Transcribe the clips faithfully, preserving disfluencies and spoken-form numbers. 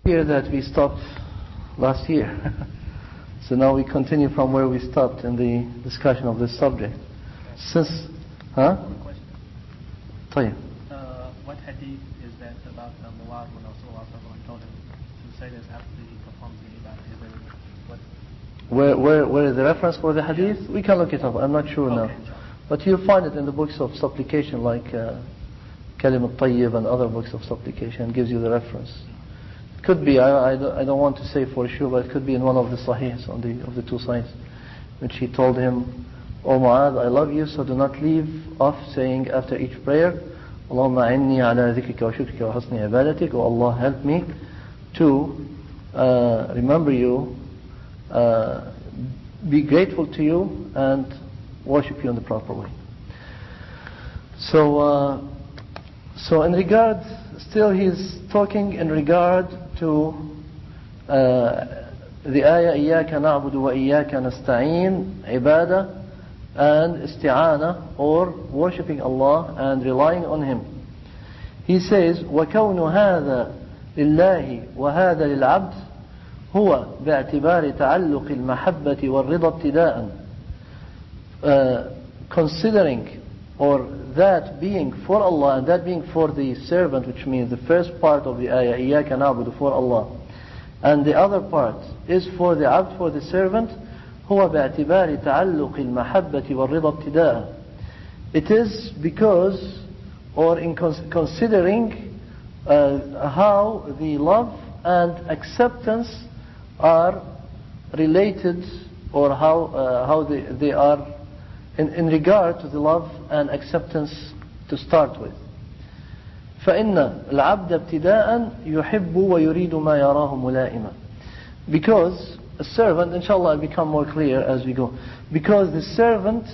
Here that we stopped last year. So now we continue from where we stopped in the discussion of this subject. Since, huh? One question. طيب. Uh, what hadith is that about uh, Mu'adh when Rasulullah told him to say this after he performs the ibadah? Is there what? Where, where, where is the reference for the hadith? Yeah. We can look it up. I'm not sure okay, now. But you'll find it in the books of supplication like uh, Kalim al-Tayyib and other books of supplication. It gives you the reference. It could be, I, I, don't, I don't want to say for sure, but it could be in one of the sahihs on the, of the two sides, which he told him, O Mu'adh, I love you, so do not leave off saying after each prayer, Allahumma inni ala dhikrika wa shukrika wa husni ibadatik, O Allah, help me to uh, remember you, uh, be grateful to you, and worship you in the proper way. So, uh, so in regard, still he's talking in regard to uh, the ayah, إِيَّاكَ نَعْبُدُ وَإِيَّاكَ نَسْتَعِينَ, ibadah, and isti'ana, or worshipping Allah and relying on Him. He says, وَكَوْنُ هَذَا لِلَّهِ وَهَذَا لِلْعَبْدِ هو باعتبار تعلق المحبة والرضا ابتداءً. Uh, considering or that being for Allah and that being for the servant, which means the first part of the ayah, إِيَّاكَ نَعْبُدُ, for Allah, and the other part is for the abd, for the servant, هو باعتبار تعلق المحبة والرضا ابتداءً. It is because, or in considering uh, how the love and acceptance are related, or how uh, how they, they are in, in regard to the love and acceptance to start with. فإن العبد ابتداء يحب ويريد ما يراه ملائما. Because a servant, inshallah, will become more clear as we go. Because the servant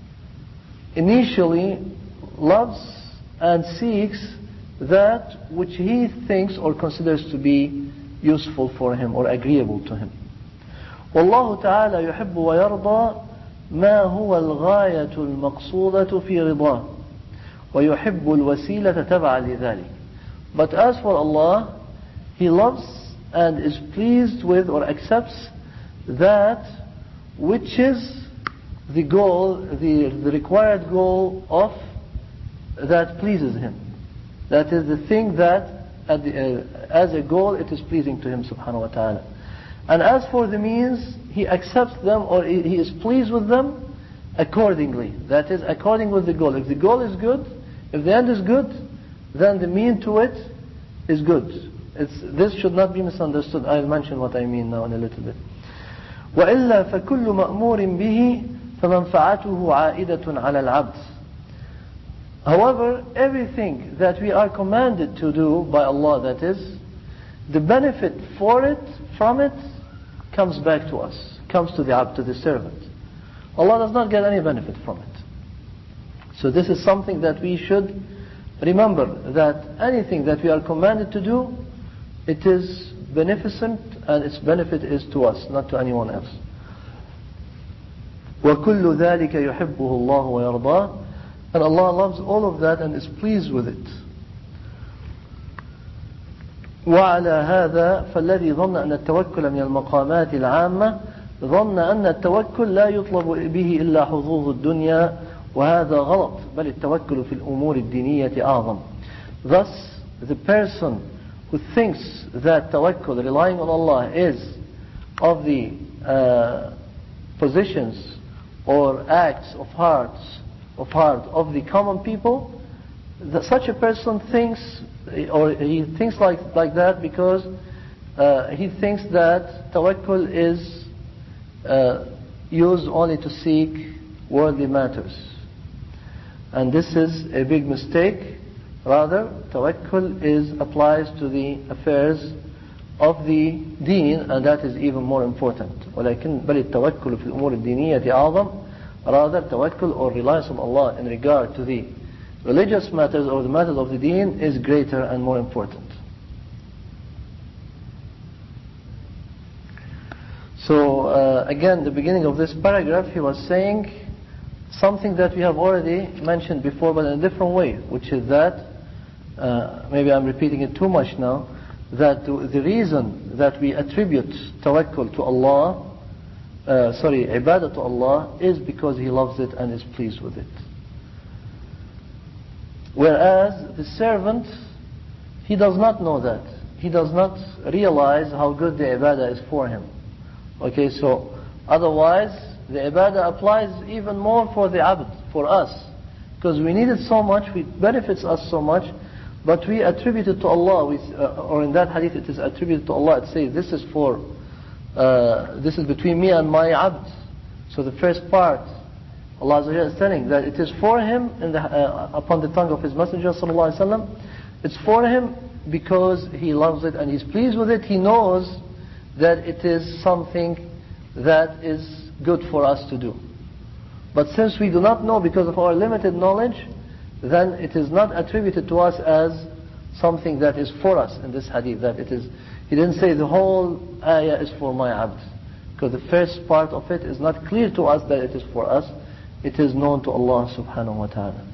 initially loves and seeks that which he thinks or considers to be useful for him or agreeable to him. والله تعالى يحب ويرضى ما هو الغاية المقصودة في رضاه ويحب الوسيلة تبعا لذلك. But as for Allah, He loves and is pleased with or accepts that which is the goal, the, the required goal of that pleases Him. That is the thing that at the, uh, as a goal it is pleasing to Him subhanahu wa ta'ala. And as for the means, He accepts them or He is pleased with them accordingly. That is, according with the goal. If the goal is good, if the end is good, then the mean to it is good. It's, this should not be misunderstood. I'll mention what I mean now in a little bit. وَإِلَّا فَكُلُّ مَأْمُورٍ بِهِ فَمَنْفَعَتُهُ عَائِدَةٌ عَلَى الْعَبْدِ. However, everything that we are commanded to do by Allah, that is, the benefit for it, from it, comes back to us, comes to the abd, to the servant. Allah does not get any benefit from it. So this is something that we should remember, that anything that we are commanded to do, it is beneficent and its benefit is to us, not to anyone else. وَكُلُّ ذَلِكَ يُحِبُّهُ اللَّهُ وَيَرْضَاهُ. And Allah loves all of that and is pleased with it. وعلى هذا فالذي ظن أن التوكل من المقامات العامة ظن أن التوكل لا يطلب به إلا حظوظ الدنيا وهذا غلط بل التوكل في الأمور الدينية أعظم. Thus the person who thinks that tawakkul, relying on Allah, is of the uh, positions or acts of hearts of heart of the common people, that such a person thinks, or he thinks like like that because uh, he thinks that tawakkul is uh, used only to seek worldly matters, and this is a big mistake. Rather, tawakkul is applies to the affairs of the deen, and that is even more important. ولكن بل التوكل في الأمور الدينية أعظم. Rather, tawakkul or reliance on Allah in regard to the religious matters or the matters of the deen is greater and more important. So uh, again, the beginning of this paragraph, he was saying something that we have already mentioned before, but in a different way, which is that, uh, maybe I'm repeating it too much now, that the reason that we attribute tawakkul to Allah, uh, sorry, ibadah to Allah, is because He loves it and is pleased with it. Whereas the servant, he does not know that. He does not realize how good the ibadah is for him. Okay, so otherwise the ibadah applies even more for the abd, for us. Because we need it so much, it benefits us so much, but we attribute it to Allah. We, uh, or in that hadith it is attributed to Allah. It says this is for, uh, this is between me and my abd. So the first part, Allah Azza wa Jalla is telling that it is for him in the, uh, upon the tongue of His Messenger Sallallahu Alaihi Wasallam. It's for him because he loves it and he's pleased with it. He knows that it is something that is good for us to do. But since we do not know because of our limited knowledge, then it is not attributed to us as something that is for us in this hadith. That it is, he didn't say the whole ayah is for my abd, because the first part of it is not clear to us that it is for us. It is known to Allah subhanahu wa ta'ala.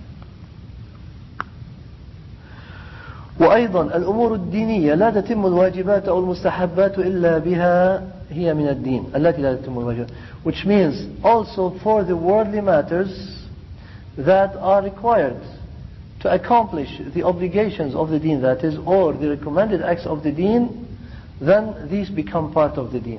وأيضا الأمور الدينية لا تتم الواجبات أو المستحبات إلا بها هي من الدين التي لا تتم الواجبات, which means also for the worldly matters that are required to accomplish the obligations of the deen, that is, or the recommended acts of the deen, then these become part of the deen.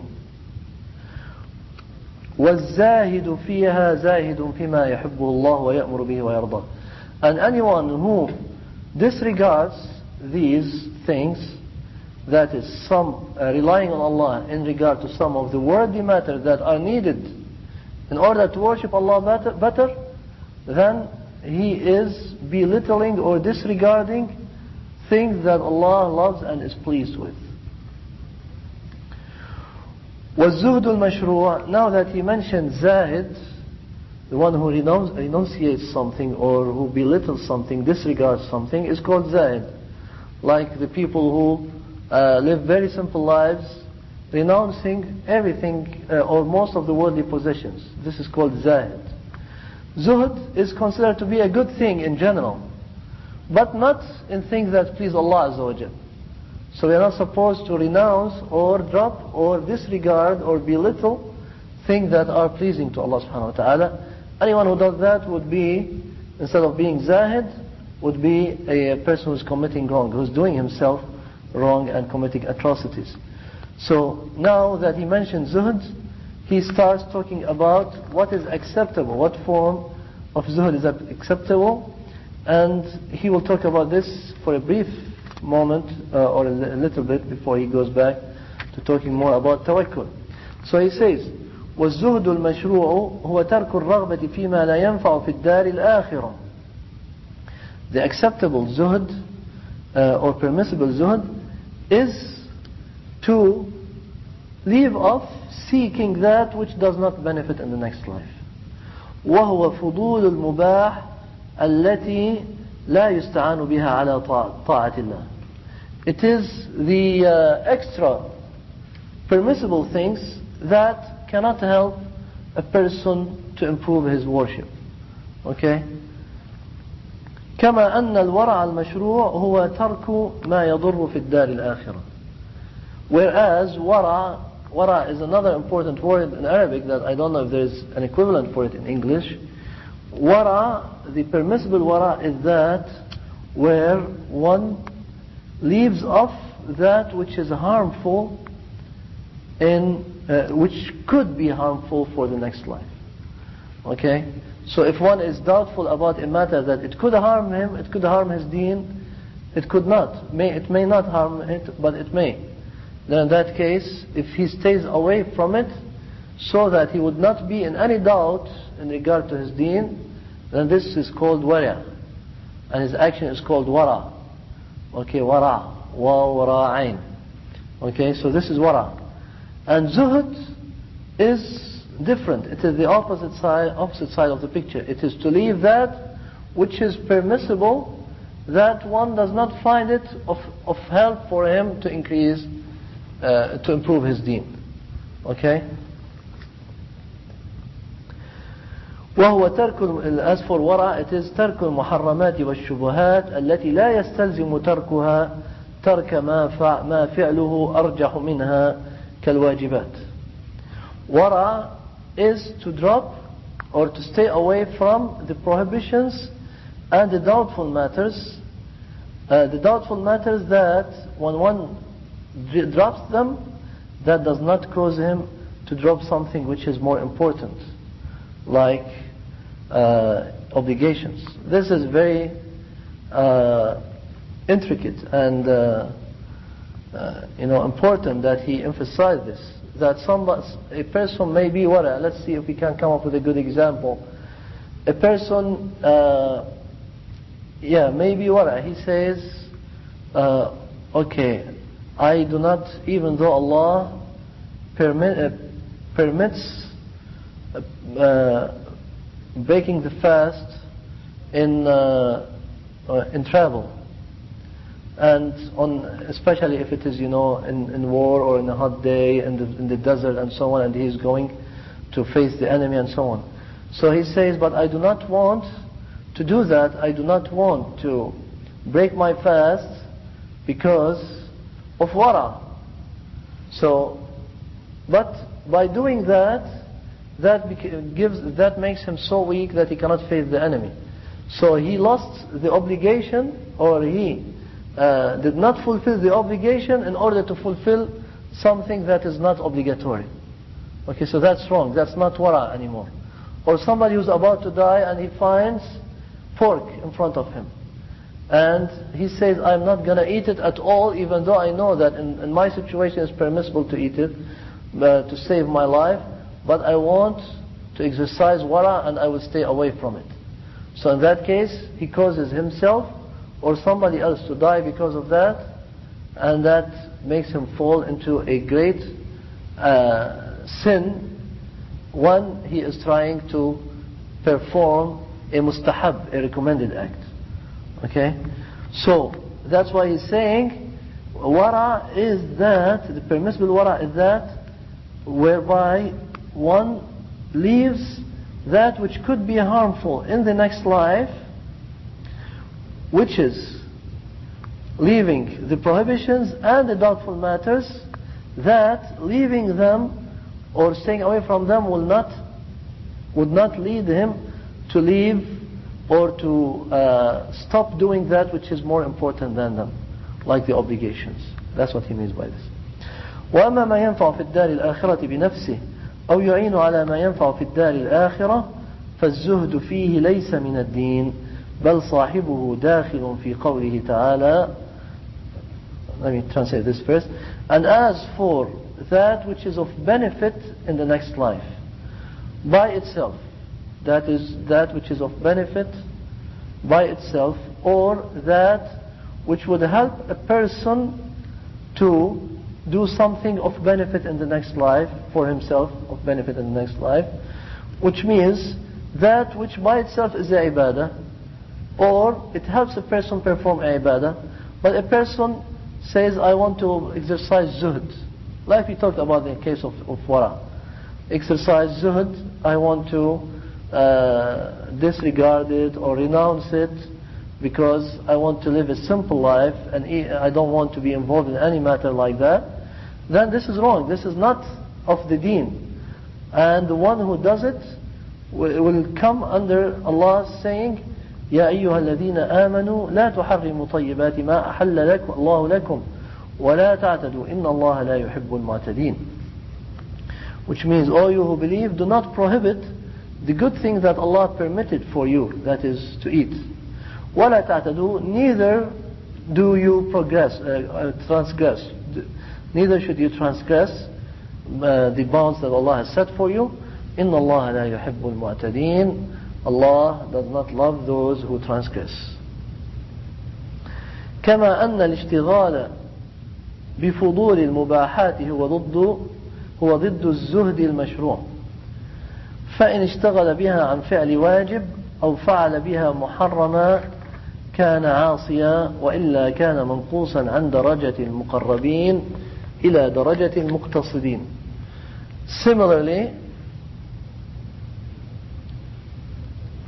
وَالزَّاهِدُ فِيهَا زَاهِدٌ فِيمَا يَحِبُّهُ اللَّهُ وَيَأْمُرُ بِهِ وَيَرْضَى. And anyone who disregards these things, that is, some uh, relying on Allah in regard to some of the worldly matters that are needed in order to worship Allah better, better, then he is belittling or disregarding things that Allah loves and is pleased with. وَالزُّهْدُ الْمَشْرُوعِ. Now that he mentioned Zahid, the one who renunci- renunciates something or who belittles something, disregards something, is called Zahid. Like the people who uh, live very simple lives, renouncing everything uh, or most of the worldly possessions. This is called Zahid. Zuhd is considered to be a good thing in general, but not in things that please Allah Azza wa Jal. So we are not supposed to renounce or drop or disregard or belittle things that are pleasing to Allah subhanahu wa ta'ala. Anyone who does that would be, instead of being Zahid, would be a person who is committing wrong, who is doing himself wrong and committing atrocities. So now that he mentioned Zuhd, he starts talking about what is acceptable, what form of Zuhd is acceptable, and he will talk about this for a brief moment uh, or a little bit before he goes back to talking more about tawakkul. So he says, وَالزُّهْدُ الْمَشْرُوعُ هُوَ تَرْكُ الرَّغْبَةِ فِي مَا لَا يَنْفَعُ فِي الدَّارِ الْآخِرَةِ. The acceptable zuhd uh, or permissible zuhd is to leave off seeking that which does not benefit in the next life. وَهُوَ فُضُولُ الْمُبَاحِ الَّتِي لَا يُسْتَعَانُ بِهَا عَلَى طَاعَةِ اللَّهِ. It is the uh, extra permissible things that cannot help a person to improve his worship. Okay? كما أن الورع المشروع هو ترك ما يضر في الدار الآخرة. Whereas wara, wara is another important word in Arabic that I don't know if there is an equivalent for it in English. Wara, the permissible wara is that where one leaves off that which is harmful in uh, which could be harmful for the next life. Okay? So if one is doubtful about a matter that it could harm him, it could harm his deen, it could not. May, it may not harm it, but it may. Then in that case, if he stays away from it, so that he would not be in any doubt in regard to his deen, then this is called wara. And his action is called wara. Okay, wara. Wa wara ain. Okay, so this is wara. And zuhd is different. It is the opposite side, opposite side of the picture. It is to leave that which is permissible, that one does not find it of, of help for him to increase, uh, to improve his deen. Okay? وهو ترك, as for wara, it is ترك المحرمات والشبهات التي لا يستلزم تركها ترك ما فع ما فعله أرجح منها كالواجبات. Wara is to drop or to stay away from the prohibitions and the doubtful matters. Uh, the doubtful matters that when one d- drops them, that does not cause him to drop something which is more important, like uh, obligations. This is very uh, intricate and uh, uh, you know important that he emphasized this. That somebody, a person may be wara. Let's see if we can come up with a good example. A person, uh, yeah, maybe wara. He says, uh, okay, I do not, even though Allah permit, uh, permits uh, uh, breaking the fast in uh, uh, in travel, and on especially if it is you know in, in war or in a hot day in the in the desert and so on, and he is going to face the enemy and so on. So he says, but I do not want to do that. I do not want to break my fast because of wara. So, but by doing that, that gives that makes him so weak that he cannot face the enemy. So he lost the obligation, or he uh, did not fulfill the obligation in order to fulfill something that is not obligatory. Okay, so that's wrong. That's not wara anymore. Or somebody who's about to die and he finds pork in front of him, and he says, I'm not going to eat it at all, even though I know that in, in my situation it's permissible to eat it uh, to save my life, but I want to exercise wara and I will stay away from it. So in that case, he causes himself or somebody else to die because of that, and that makes him fall into a great uh, sin when he is trying to perform a mustahab, a recommended act. Okay? So, that's why he's saying, wara is that, the permissible wara is that, whereby one leaves that which could be harmful in the next life, which is leaving the prohibitions and the doubtful matters, that leaving them or staying away from them will not would not lead him to leave or to uh, stop doing that which is more important than them, like the obligations. That's what he means by this. وَأَمَّا مَا يَنْفَعُ فِي الدَّارِ الْآخِرَةِ بِنَفْسِهِ أَوْ يُعِينُ عَلَى مَا يَنْفَعُ فِي الدَّارِ الْآخِرَةِ فَالزُّهْدُ فِيهِ لَيْسَ مِنَ الدِّينِ بَلْ صَاحِبُهُ دَاخِلٌ فِي قَوْلِهِ تَعَالَى. Let me translate this first. And as for that which is of benefit in the next life, by itself, that is that which is of benefit by itself, or that which would help a person to do something of benefit in the next life for himself, of benefit in the next life, which means that which by itself is a ibadah, or it helps a person perform a ibadah, but a person says, I want to exercise zuhd, like we talked about in the case of, of wara. Exercise zuhd, I want to uh, disregard it or renounce it because I want to live a simple life and I don't want to be involved in any matter like that. Then this is wrong. This is not of the deen. And the one who does it will, will come under Allah saying, يا أيها الذين آمنوا لا تحرموا طيبات ما أحل لكم الله لكم ولا تعتدوا إن الله لا يحب المعتدين. Which means, all you who believe, do not prohibit the good things that Allah permitted for you, that is to eat. ولا تعتدوا, neither do you progress, uh, uh, transgress. Neither should you transgress uh, the bounds that Allah has set for you. إن الله لا يحب المعتدين. Allah does not love those who transgress. كما أن الاشتغال بفضول المباحات هو ضد هو ضد الزهد المشروع. فإن اشتغل بها عن فعل واجب أو فعل بها محرما كان عاصيا وإلا كان منقوصا عن درجة المقربين إلى درجة المقتصدين. Similarly,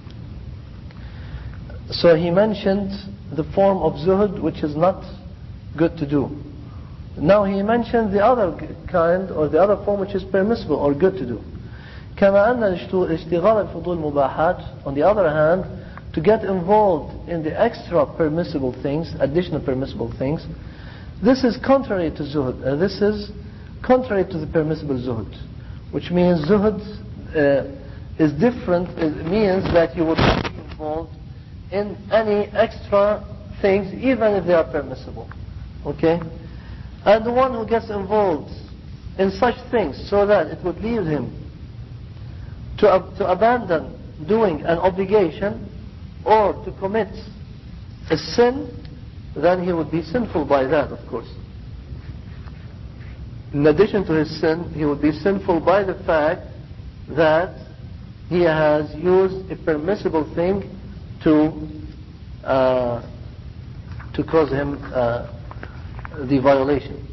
so he mentioned the form of zuhud which is not good to do. Now he mentioned the other kind or the other form which is permissible or good to do. كما أن اشتغال الفضول مباحات, on the other hand, to get involved in the extra permissible things, additional permissible things, this is contrary to zuhud. Uh, this is contrary to the permissible zuhud, which means zuhud uh, is different. It means that you would not be involved in any extra things, even if they are permissible. Okay? And the one who gets involved in such things so that it would lead him to, uh, to abandon doing an obligation or to commit a sin, then he would be sinful by that, of course. In addition to his sin, he would be sinful by the fact that he has used a permissible thing to uh, to cause him uh, the violation.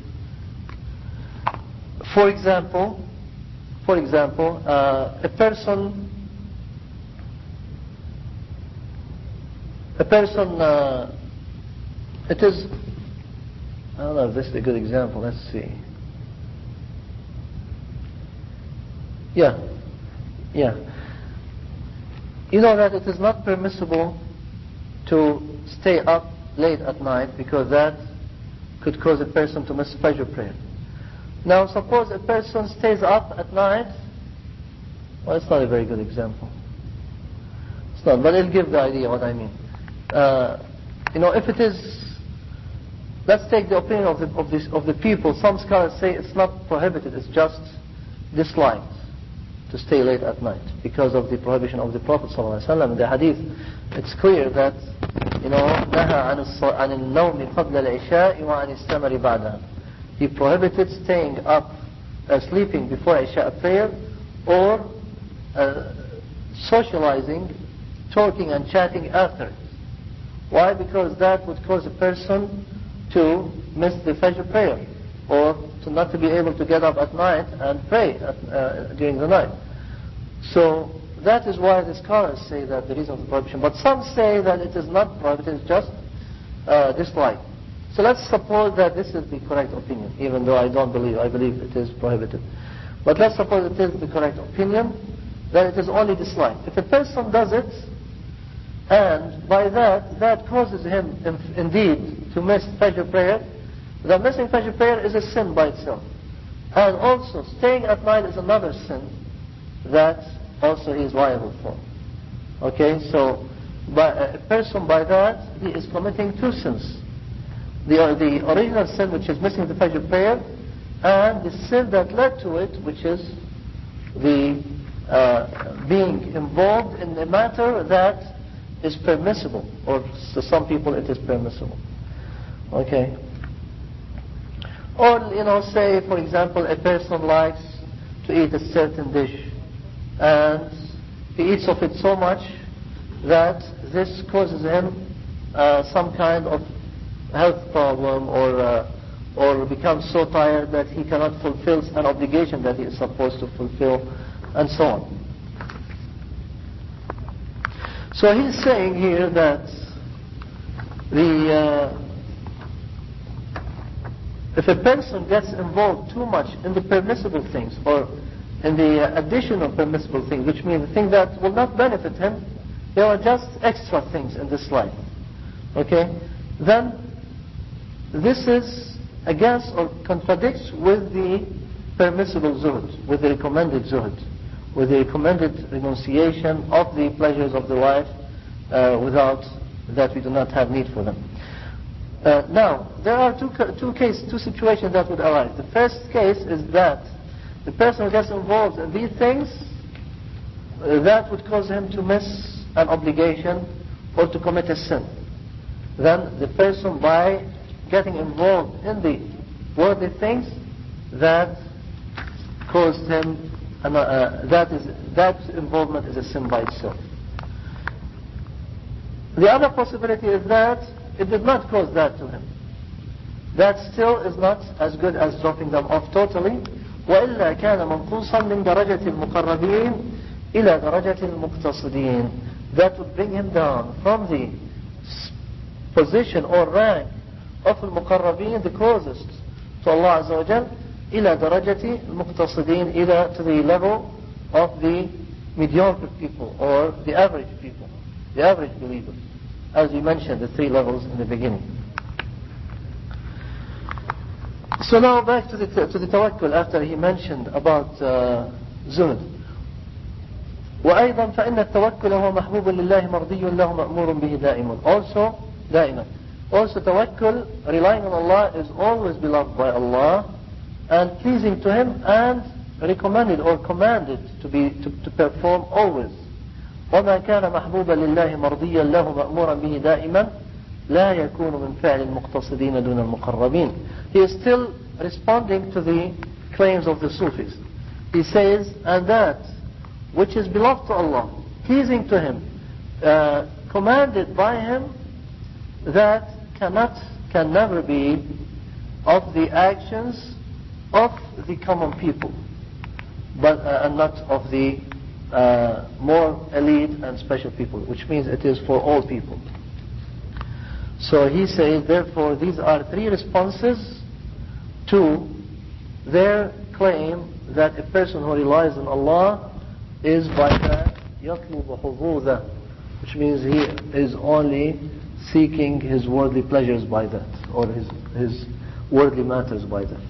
For example, for example, uh, a person, a person, uh, it is, I don't know if this is a good example. Let's see. Yeah, yeah. You know that it is not permissible to stay up late at night because that could cause a person to miss Fajr prayer. Now suppose a person stays up at night. Well, it's not a very good example. It's not, but it'll give the idea what I mean. Uh, you know, if it is, let's take the opinion of the, of, this, of the people. Some scholars say it's not prohibited, it's just disliked to stay late at night because of the prohibition of the Prophet ﷺ. In the hadith, it's clear that, you know, نهى عن النوم قبل العشاء وعن السمر بعدها. He prohibited staying up, uh, sleeping before Isha prayer, or uh, socializing, talking and chatting after it. Why? Because that would cause a person to miss the Fajr prayer, or to not to be able to get up at night and pray at, uh, during the night. So that is why the scholars say that the reason of the prohibition. But some say that it is not prohibited, it's just uh, disliked. So let's suppose that this is the correct opinion, even though I don't believe, I believe it is prohibited. But let's suppose it is the correct opinion, that it is only disliked. If a person does it, and by that, that causes him indeed to miss Fajr prayer, the missing Fajr prayer is a sin by itself. And also, staying at night is another sin that also he is liable for. Okay, so by, a person by that, he is committing two sins. The, uh, the original sin, which is missing the Fajr prayer, and the sin that led to it, which is the uh, being involved in a matter that is permissible, or to some people it is permissible. Okay. Or, you know, say, for example, a person likes to eat a certain dish, and he eats of it so much that this causes him uh, some kind of health problem, or uh, or becomes so tired that he cannot fulfill an obligation that he is supposed to fulfill, and so on. So he's saying here that the uh, if a person gets involved too much in the permissible things, or in the uh, additional permissible things, which means the things that will not benefit him, they are just extra things in this life, okay, then this is against or contradicts with the permissible zuhud, with the recommended zuhud, with the recommended renunciation of the pleasures of the life uh, without that we do not have need for them. Uh, now, there are two two cases, two situations that would arise. The first case is that the person who gets involved in these things, uh, that would cause him to miss an obligation or to commit a sin. Then the person, by getting involved in the worldly things, that caused him, uh, uh, that is that involvement is a sin by itself. The other possibility is that it did not cause that to him. That still is not as good as dropping them off totally. وإلا كان منقوصا من درجة المقربين إلى درجة المقتصدين. That would bring him down from the position or rank of المقربين, the closest to Allah Azza wa Jal, إلى درجة المقتصدين, إلى to the level of the mediocre people or the average people, the average believers, as we mentioned the three levels in the beginning. So now back to the to the tawakkul after he mentioned about uh, zuhd. وأيضا فإن التوكل هو محبوب لله مرضي له مأمور به دائما. Also دائما. Also tawakkul, relying on Allah, is always beloved by Allah and pleasing to Him and recommended or commanded to be to, to perform always. وما كان محبوبا لله مرضيا له مأمورا به دائما لا يكون من فعل المقتصدين دون المقربين. He is still responding to the claims of the Sufis. He says, and that which is beloved to Allah, pleasing to Him, uh, commanded by Him, that cannot, can never be of the actions of the common people, but uh, and not of the uh, more elite and special people, which means it is for all people. So he says, therefore, these are three responses to their claim that a person who relies on Allah is by that يطلب حظوظه, which means he is only seeking his worldly pleasures by that, or his, his worldly matters by that.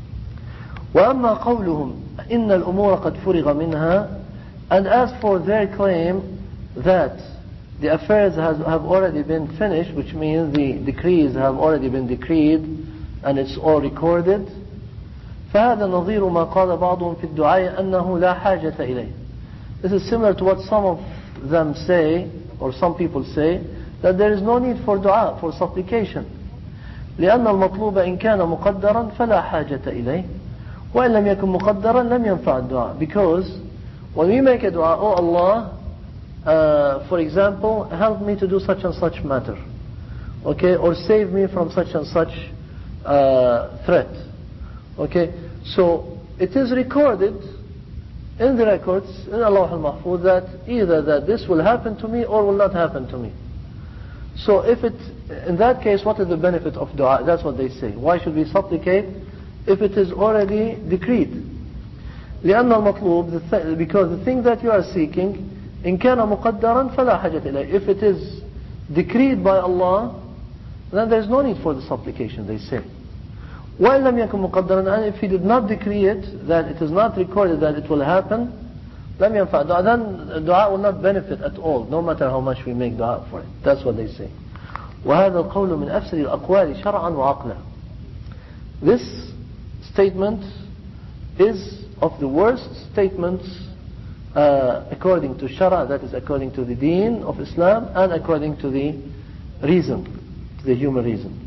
وأما قولهم إن الأمور قد فرغ منها, and as for their claim that the affairs has, have already been finished, which means the decrees have already been decreed and it's all recorded, فهذا نظير ما قال بعضهم في الدعاء أنه لا حاجة إليه. This is similar to what some of them say, or some people say, that there is no need for dua, for supplication. لأن المطلوب إن كان مقدرا فلا حاجة إليه وإن لم يكن مقدرا لم ينفع الدعاء. Because when we make a dua, oh Allah, uh, for example, help me to do such and such matter, okay, or save me from such and such uh, threat, okay, so it is recorded in the records in Allah al-Mahfuz that either that this will happen to me or will not happen to me. So if it, in that case, what is the benefit of dua? That's what they say. Why should we supplicate if it is already decreed? لأن المطلوب, the th- because the thing that you are seeking, إن كان مقدرا فلا حاجة إليه. If it is decreed by Allah, then there is no need for the supplication, they say. وإن لم يكن مقدرا, and if He did not decree it, that it is not recorded that it will happen, لم ينفع دعاء, then dua will not benefit at all, no matter how much we make dua for it. That's what they say. وهذا القول من أفسد الأقوال شرعا وعقلا. This statement is of the worst statements uh, according to Shara, that is according to the deen of Islam, and according to the reason, to the human reason.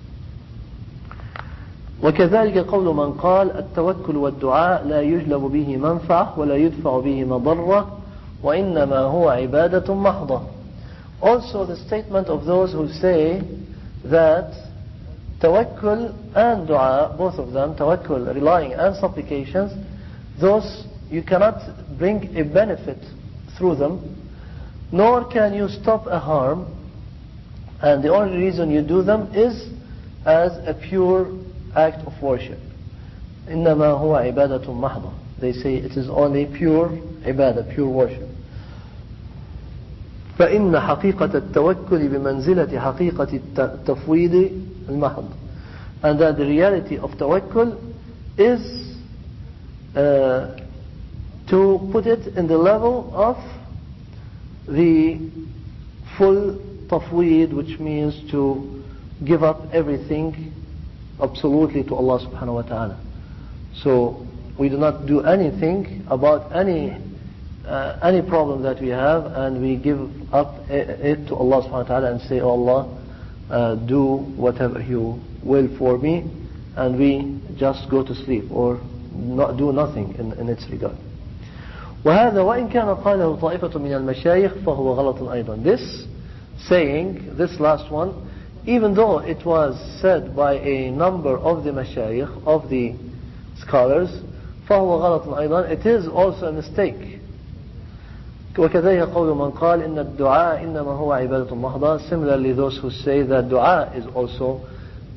وكذلك قول من قال التوكل والدعاء لا يجلب به منفعة ولا يدفع به مضرة وإنما هو عبادة محضة. Also the statement of those who say that tawakkul and dua, both of them, tawakkul, relying, and supplications, those you cannot bring a benefit through them, nor can you stop a harm, and the only reason you do them is as a pure act of worship. إنما هو عبادة محضة. They say it is only pure ibadah, pure worship. فإن حقيقة التوكل بمنزلة حقيقة التفويض المحض. And that the reality of tawakkul is uh, to put it in the level of the full tafweed, which means to give up everything absolutely to Allah subhanahu wa ta'ala. So we do not do anything about any uh, any problem that we have, and we give up it to Allah subhanahu wa ta'ala and say, oh Allah, uh, do whatever you will for me, and we just go to sleep or not do nothing in, in its regard. وهذا وإن كان قاله طائفة من المشايخ فهو غلط أيضا. This saying, this last one, even though it was said by a number of the mashayikh, of the scholars, فهو غلط أيضا, it is also a mistake. وكذلك قول من قال إن الدعاء إنما هو عبادة محضة. Similarly, those who say that dua is also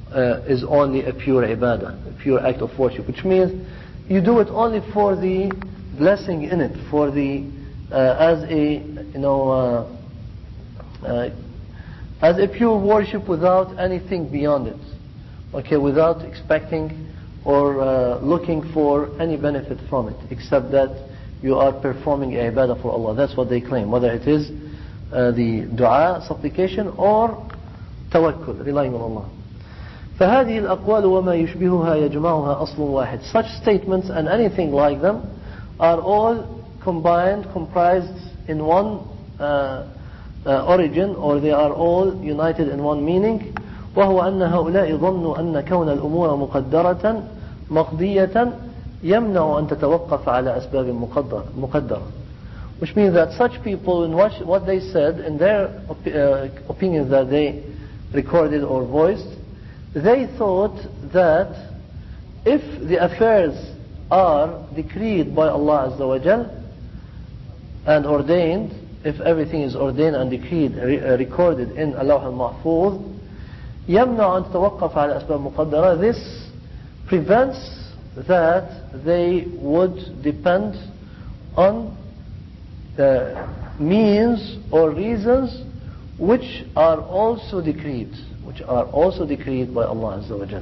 uh, is only a pure ibadah, a pure act of worship, which means you do it only for the blessing in it, for the uh, as a you know uh, uh, as a pure worship without anything beyond it, okay, without expecting or uh, looking for any benefit from it, except that you are performing a ibadah for Allah. That's what they claim, whether it is uh, the dua, supplication, or tawakkul, relying on Allah. فهذه الأقوال وما يشبهها يجمعها أصل واحد. Such statements and anything like them are all combined, comprised in one uh, uh, origin, or they are all united in one meaning. وهو أن هؤلاء ظنوا أن كون الأمور مقدرة مقضية يمنع أن تتوقف على أسباب مقدرة. Which means that such people, in what, what they said, in their op uh, opinions that they recorded or voiced, they thought that if the affairs are decreed by Allah Azza wa Jal and ordained, if everything is ordained and decreed, re uh, recorded in Allawh al-Mahfuz, يمنع أن تتوقف على أسباب مقدرة, this prevents that they would depend on the means or reasons which are also decreed, which are also decreed by Allah Azza wa Jal.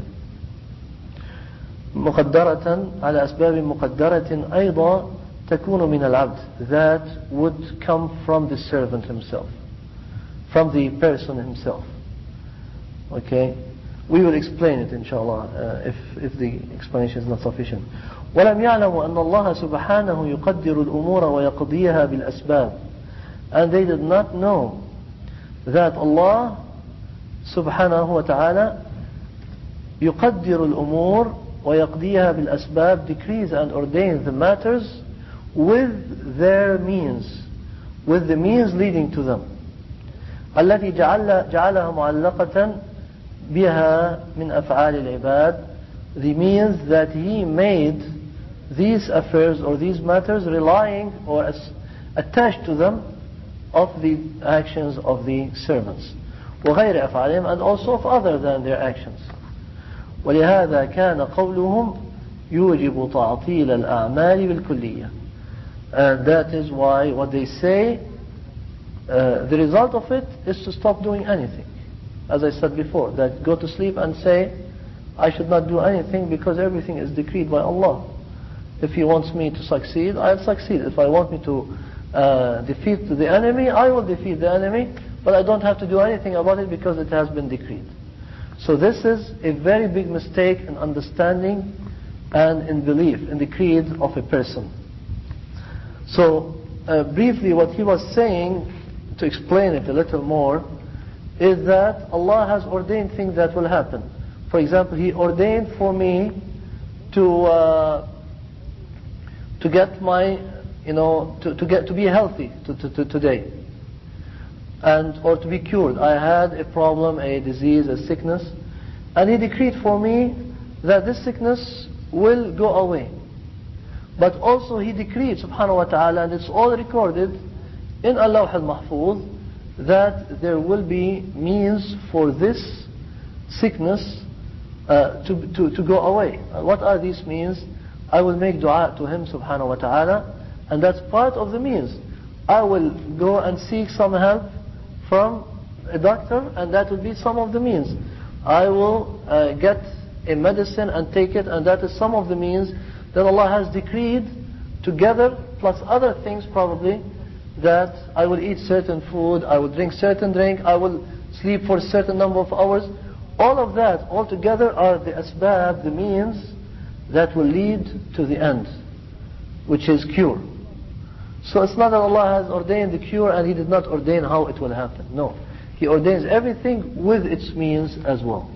مقدرة على أسباب مقدرة أيضا تكون من العبد, that would come from the servant himself, from the person himself. Okay, we will explain it inshallah uh, if, if the explanation is not sufficient. ولم يعلموا أن الله سبحانه يقدر الأمور ويقضيها بالأسباب, and they did not know that Allah subhanahu wa ta'ala يقدر الأمور ويقضيها بالأسباب, decrees and ordains the matters with their means, with the means leading to them. التي جعل جعلها معلقة بها من أفعال العباد, the means that He made these affairs or these matters relying or as attached to them of the actions of the servants, وغير أفعالهم, and also of other than their actions. ولهذا كان قولهم يوجب تعطيل الأعمال بالكلية, and that is why what they say, uh, the result of it is to stop doing anything. As I said before, that go to sleep and say, I should not do anything because everything is decreed by Allah. If He wants me to succeed, I'll succeed. If I want me to uh, defeat the enemy, I will defeat the enemy, but I don't have to do anything about it because it has been decreed. So this is a very big mistake in understanding and in belief in the creed of a person. So uh, briefly what he was saying, to explain it a little more, is that Allah has ordained things that will happen. For example, He ordained for me to uh, to get my, you know, to, to get to be healthy to, to, to today, and or to be cured. I had a problem, a disease, a sickness, and He decreed for me that this sickness will go away. But also He decreed, subhanahu wa ta'ala, and it's all recorded in Allawh al-Mahfuz, that there will be means for this sickness uh, to, to, to go away. And what are these means? I will make dua to Him subhanahu wa ta'ala, and that's part of the means. I will go and seek some help from a doctor, and that will be some of the means. I will uh, get a medicine and take it, and that is some of the means that Allah has decreed, together plus other things probably, that I will eat certain food, I will drink certain drink, I will sleep for a certain number of hours. All of that, all together, are the asbab, the means that will lead to the end, which is cure. So it's not that Allah has ordained the cure and He did not ordain how it will happen. No. He ordains everything with its means as well.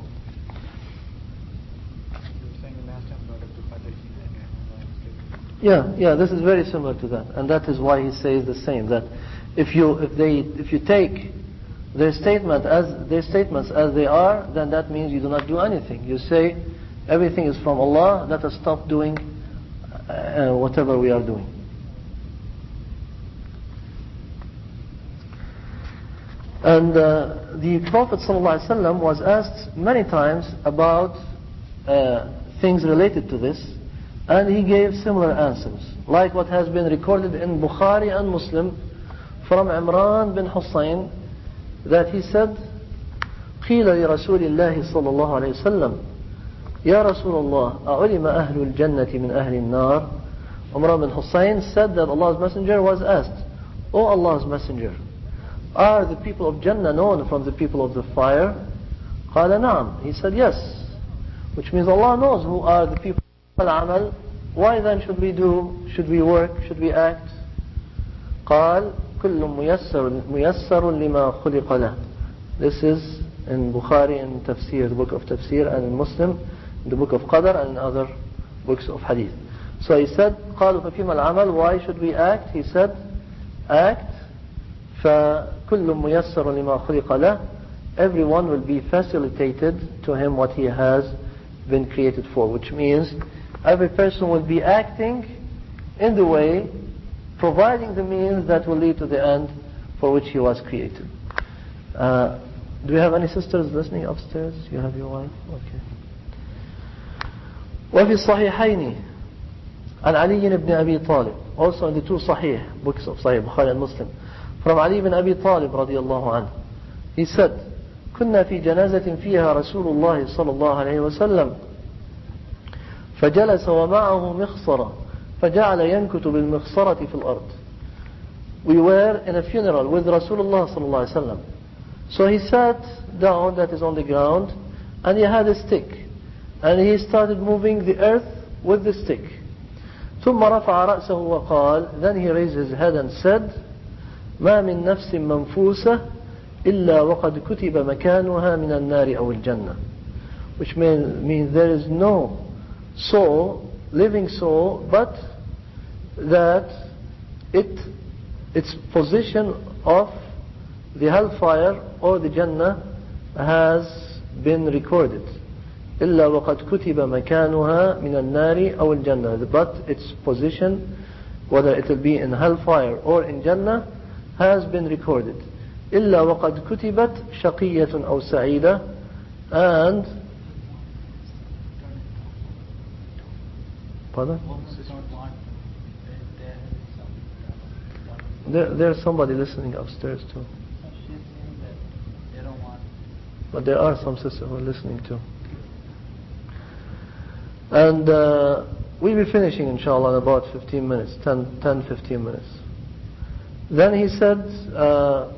Yeah, yeah, this is very similar to that, and that is why he says the same. That if you, if they, if you take their statement as their statements as they are, then that means you do not do anything. You say everything is from Allah. Let us stop doing uh, whatever we are doing. And uh, the Prophet ﷺ was asked many times about uh, things related to this, and he gave similar answers, like what has been recorded in Bukhari and Muslim from Imran bin Hussein, that he said, قيل لرسول الله صلى الله عليه وسلم يا رسول الله أعلم أهل الجنة من أهل النار. Imran bin Hussein said that Allah's Messenger was asked, O Allah's Messenger, are the people of Jannah known from the people of the fire? قال نعم. He said yes, which means Allah knows who are the people of العمل. Why then should we do, should we work, should we act? قال كل ميسر ميسر لما خلق له. This is in Bukhari in Tafsir, the book of Tafsir, and in Muslim, in the book of Qadr, and in other books of Hadith. So he said, قالوا ففيما العمل, why should we act? He said, act. فكل ميسر لما خلق له. Everyone will be facilitated to him what he has been created for, which means every person will be acting in the way, providing the means that will lead to the end for which he was created. Uh, do we have any sisters listening upstairs? You have your wife? Okay. وفي الصحيحين عن علي بن أبي طالب, also in the two Sahih books of Sahih Bukhari and Muslim, from Ali ibn Abi Talib رضي الله عنه, he said, كنا في جنازة فيها رسول الله صلى الله عليه وسلم فجلس ومعه مخصرة فجعل ينكت بالمخصرة في الأرض. We were in a funeral with Rasulullah صلى الله عليه وسلم. So he sat down, that is on the ground, and he had a stick, and he started moving the earth with the stick. ثم رفع رأسه وقال, then he raised his head and said, ما من نفس منفوسة إلا وقد كتب مكانها من النار أو الجنة. Which means, means there is no soul, living soul, but that it, its position of the hellfire or the Jannah has been recorded. إلا وقد كتب مكانها من النار أو الجنة. But its position, whether it will be in hellfire or in Jannah, has been recorded. إلا وقد كتبت شقية أو سعيدة. And pardon? There, there's somebody listening upstairs too. But there are some sisters who are listening too. And uh, we'll be finishing inshallah in about fifteen minutes, ten, ten fifteen minutes. Then he said, uh,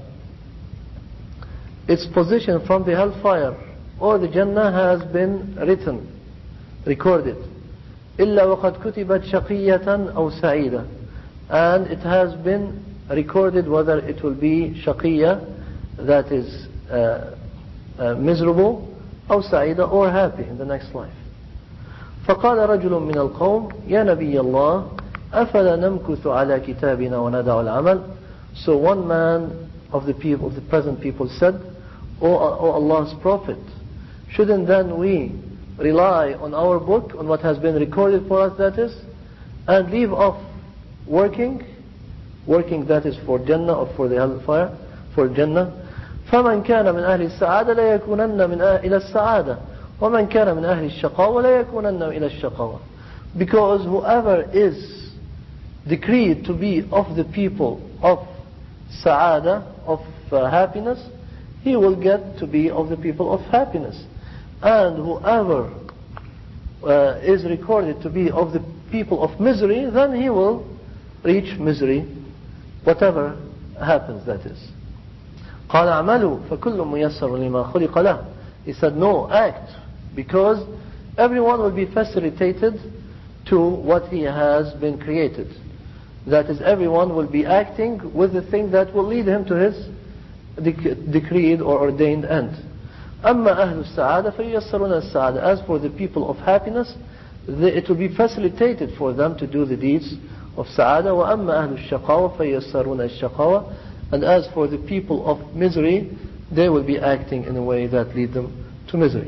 its position from the hellfire or the Jannah has been written, recorded. إلا وقد كتبت شقية أو سعيدة. And it has been recorded whether it will be shaqiyya, that is uh, uh, miserable, أو سعيدة, or happy in the next life. فقال رجل من القوم يا نبي الله أفلا نمكث على كتابنا وندع العمل. So one man of the people, of the present people said, O, o Allah's Prophet, shouldn't then we rely on our book, on what has been recorded for us, that is, and leave off working, working that is for Jannah or for the hellfire, for Jannah. فمن كان من أهل السعادة لا يكونن من إلى السعادة ومن كان من أهل الشقاوة لا يكونن إلى الشقاوة. Because whoever is decreed to be of the people of Sa'ada, of uh, happiness, he will get to be of the people of happiness. And whoever uh, is recorded to be of the people of misery, then he will reach misery, whatever happens, that is. قال اعملوا فكل ميسر لما خلق له. He said, no, act, because everyone will be facilitated to what he has been created. That is, everyone will be acting with the thing that will lead him to his dec decreed or ordained end. أما أهل السعادة فييسرون السعادة. As for the people of happiness, they, it will be facilitated for them to do the deeds of سعادة. وأما أهل الشقاوة فييسرون الشقاوة. And as for the people of misery, they will be acting in a way that lead them to misery.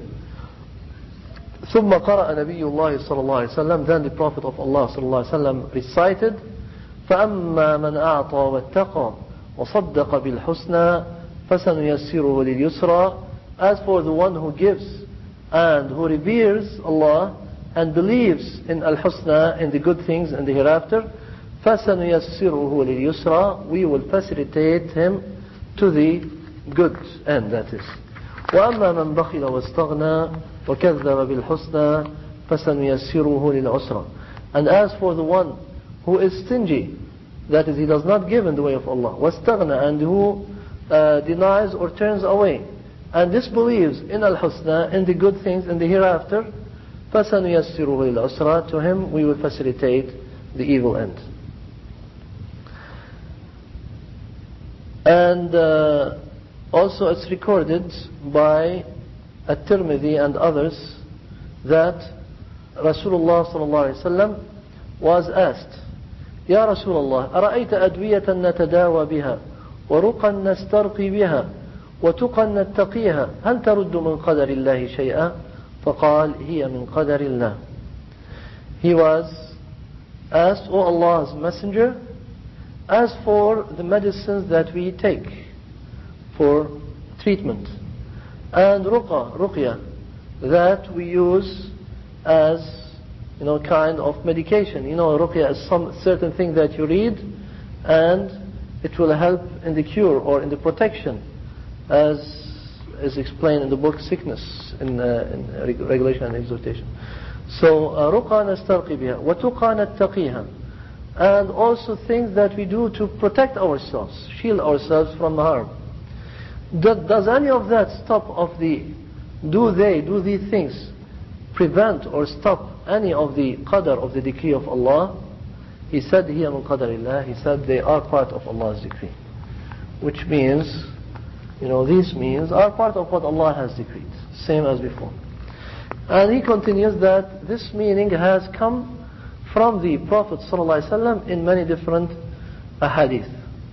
ثم قرأ نبي الله صلى الله عليه وسلم. Then the Prophet of Allah صلى الله عليه وسلم recited, فأما من أعطى واتقى وصدق بالحسنى فَسَنُيَسِّرُهُ لِلْيُسْرَى. As for the one who gives and who reveres Allah and believes in Al-Husna, in the good things in the hereafter, فَسَنُيَسِّرُهُ لِلْيُسْرَى. We will facilitate him to the good end, that is. وَأَمَّا مَنْ بَخِلَ وَاسْتَغْنَى وَكَذَّبَ بِالْحُسْنَى فَسَنُيَسِّرُهُ لِلْعُسْرَى. And as for the one who is stingy, that is, he does not give in the way of Allah, وَاسْتَغْنَى, and who uh, denies or turns away, and disbelieves in Al-Husna, in the good things in the hereafter, فَسَنُيَسِّرُهُ لِلْعُسْرَى. To him we will facilitate the evil end. And uh, also it's recorded by At-Tirmidhi and others that Rasulullah sallallahu alaihi wasallam was asked, Ya Rasulullah, أرأيت أدوية نتداوى بها ورقا نسترقي بها وتقا نتقيها هل ترد من قدر الله شيئا؟ فقال هي من قدر الله. He was asked, O Allah's Messenger, as for the medicines that we take for treatment, and ruqa, ruqya, that we use as, you know, kind of medication. You know, ruqya is some certain thing that you read and it will help in the cure or in the protection, as is explained in the book Sickness, in, uh, in Regulation and Exhortation. So, ruqa nastarqi biha wa tuqa nattaqiha. And also things that we do to protect ourselves, shield ourselves from harm. Does any of that stop of the, do they, do these things prevent or stop any of the qadr, of the decree of Allah? He said, hiya min qadarillah. He said, they are part of Allah's decree. Which means, you know, these means are part of what Allah has decreed, same as before. And he continues that this meaning has come from the Prophet ﷺ in many different ahadith.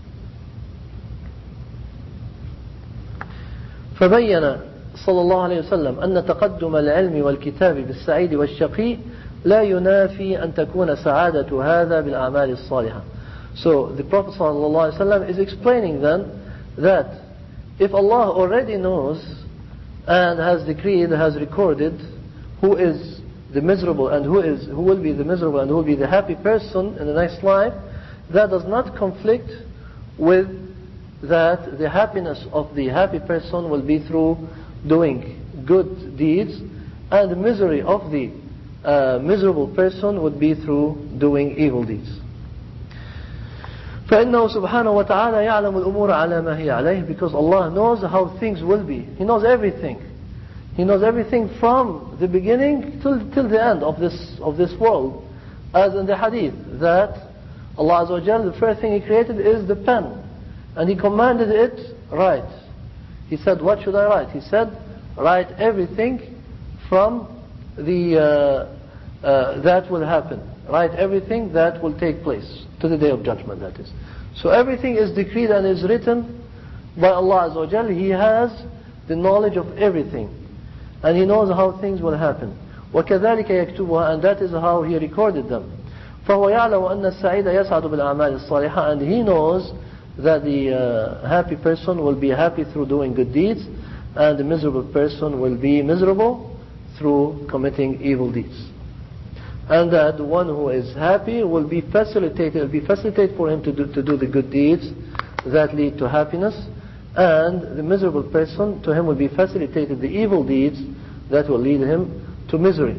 فبين صلى الله عليه وسلم أن تقدم العلم والكتاب بالسعيد والشقي لا ينافي أن تكون سعادة هذا بالأعمال الصالحة. So the Prophet ﷺ is explaining then that if Allah already knows and has decreed, has recorded who is the miserable and who is who will be the miserable and who will be the happy person in the next life, that does not conflict with that the happiness of the happy person will be through doing good deeds, and the misery of the uh, miserable person would be through doing evil deeds. فإنه سبحانه وتعالى يعلم الأمور على ما هي عليه, because Allah knows how things will be. He knows everything. He knows everything from the beginning till till the end of this of this world, as in the hadith that Allah Azza wa Jalla, the first thing He created is the pen, and He commanded it write. He said, what should I write? He said, write everything from the uh, uh, that will happen. Write everything that will take place to the day of judgment, that is. So everything is decreed and is written by Allah Azza wa Jalla. He has the knowledge of everything, and He knows how things will happen. وَكَذَلِكَ يَكْتُبُهَا, and that is how He recorded them. فَهُوَ يَعْلَمُ أَنَّ السَّعِيدَ يَسْعَدُ بِالْأَعْمَالِ الصَّالِحَةِ, and He knows that the uh, happy person will be happy through doing good deeds, and the miserable person will be miserable through committing evil deeds. And that the one who is happy will be facilitated, will be facilitated for him to do, to do the good deeds that lead to happiness, and the miserable person, to him will be facilitated the evil deeds that will lead him to misery.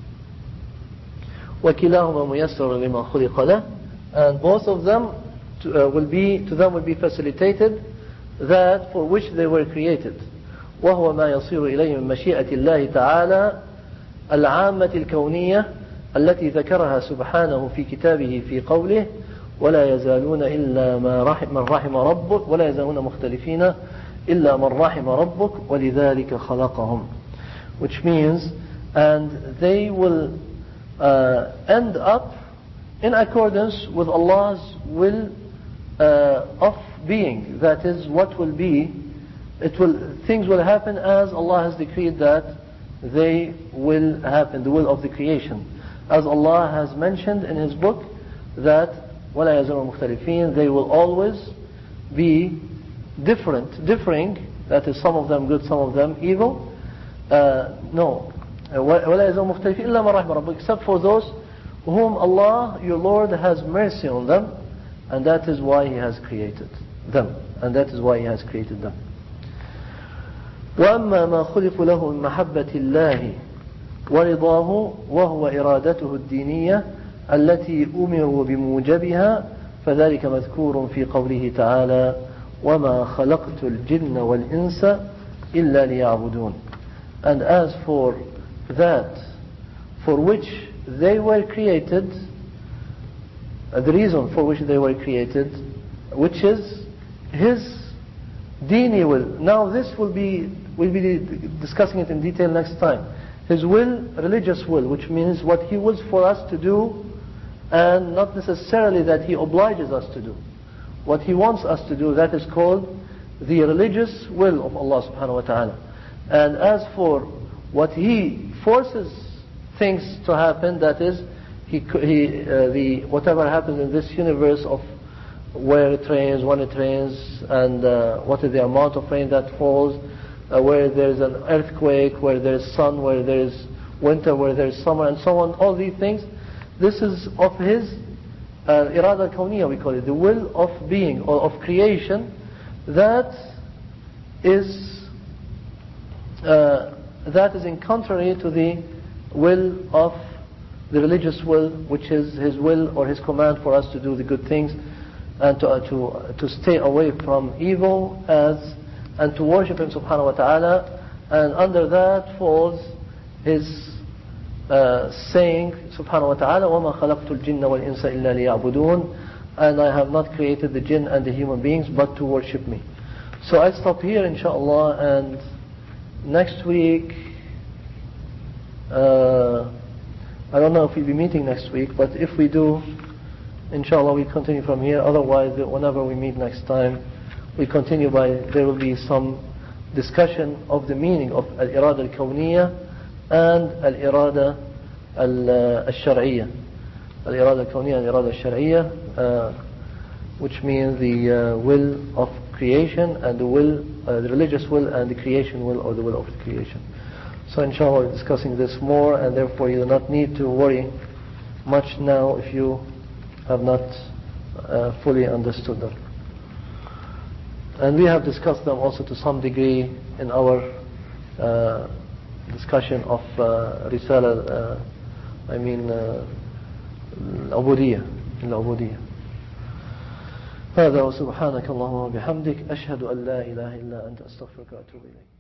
وَكِلَاهُمَا مُيَسَّرٌ لِمَا خُلِقَ لَهُ, and both of them to, uh, will be to them will be facilitated that for which they were created. وهو ما يصير إليه من مشيئة الله تعالى العامة الكونية التي ذكرها سبحانه في كتابه في قوله ولا يزالون إلا ما رحم من رحم ربك ولا يزالون مختلفين إلا من رحم ربك ولذلك خلقهم, which means, and they will uh, end up in accordance with Allah's will uh, of being, that is, what will be. It will, things will happen as Allah has decreed that they will happen, the will of the creation. As Allah has mentioned in His book that وَلَا يَزَلُونَ مُخْتَلِفِينَ, they will always be different, differing, that is some of them good, some of them evil, uh, no. وَلَا يَزَوْ مُخْتَلِفٍ إِلَّا مَنْ رَحْمَ رَبِّكَ, except for those whom Allah, your Lord, has mercy on them, and that is why He has created them, and that is why He has created them. وَأَمَّا مَا خُلِقُ لَهُ مِنْ مَحَبَّةِ اللَّهِ وَرِضَاهُ وَهُوَ إِرَادَتُهُ الدِّينِيَّةِ التي أمروا بموجبها فذلك مذكور في قوله تعالى وما خلقت الجن والإنس إلا ليعبدون. And as for that for which they were created, the reason for which they were created, which is His dini will. Now this will be, we'll be discussing it in detail next time. His will, religious will, which means what He wills for us to do, and not necessarily that He obliges us to do. What He wants us to do, that is called the religious will of Allah subhanahu wa ta'ala. And as for what He forces things to happen, that is, He, he uh, the whatever happens in this universe of where it rains, when it rains, and uh, what is the amount of rain that falls, uh, where there is an earthquake, where there is sun, where there is winter, where there is summer, and so on, all these things, this is of His uh, irada al-kawniyya, we call it, the will of being, or of creation, that is uh, that is in contrary to the will of the religious will, which is His will or His command for us to do the good things and to uh, to to stay away from evil, as and to worship Him subhanahu wa ta'ala. And under that falls His uh, saying subhanahu wa ta'ala وَمَا خَلَقْتُ الْجِنَّ وَالْإِنسَ إِلَّا لِيَعْبُدُونَ, and I have not created the jinn and the human beings but to worship me. So I stop here inshallah, and next week uh, I don't know if we'll be meeting next week, but if we do, inshallah we continue from here. Otherwise, whenever we meet next time, we continue by, there will be some discussion of the meaning of al-irada al-kawniyya and al-irada al-shar'iyya. Al-irada al-kawniyya and al-irada al-shar'iyya, uh, which means the uh, will of creation and the will, uh, the religious will and the creation will, or the will of the creation. So inshallah we're discussing this more, and therefore you do not need to worry much now if you have not uh, fully understood them. And we have discussed them also to some degree in our uh, discussion of uh, Risala, uh, I mean uh, Al-Ubudiyya, Al-Ubudiyya. هذا وسبحانك اللهم وبحمدك أشهد أن لا إله إلا أنت أستغفرك وأتوب إليك.